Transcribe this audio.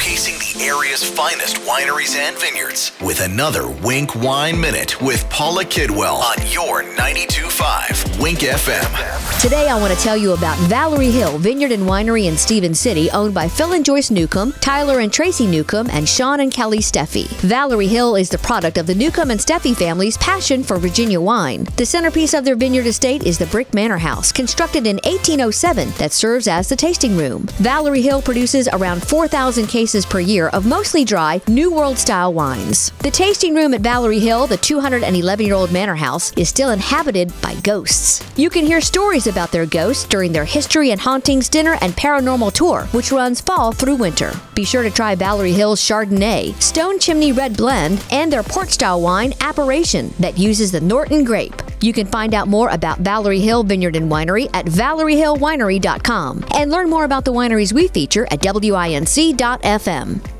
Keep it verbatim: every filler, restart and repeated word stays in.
showcasing the area's finest wineries and vineyards with another Wink Wine Minute with Paula Kidwell on your ninety-two point five Wink F M. Today I want to tell you about Valerie Hill Vineyard and Winery in Stephen City, owned by Phil and Joyce Newcomb, Tyler and Tracy Newcomb, and Sean and Kelly Steffi. Valerie Hill is the product of the Newcomb and Steffi family's passion for Virginia wine. The centerpiece of their vineyard estate is the Brick Manor House, constructed in eighteen oh seven, that serves as the tasting room. Valerie Hill produces around four thousand cases per year of mostly dry, New World-style wines. The tasting room at Valerie Hill, the two hundred eleven-year-old manor house, is still inhabited by ghosts. You can hear stories about their ghosts during their History and Hauntings dinner and paranormal tour, which runs fall through winter. Be sure to try Valerie Hill's Chardonnay, Stone Chimney Red Blend, and their port-style wine, Apparition, that uses the Norton grape. You can find out more about Valerie Hill Vineyard and Winery at valerie hill winery dot com and learn more about the wineries we feature at W I N C dot F M.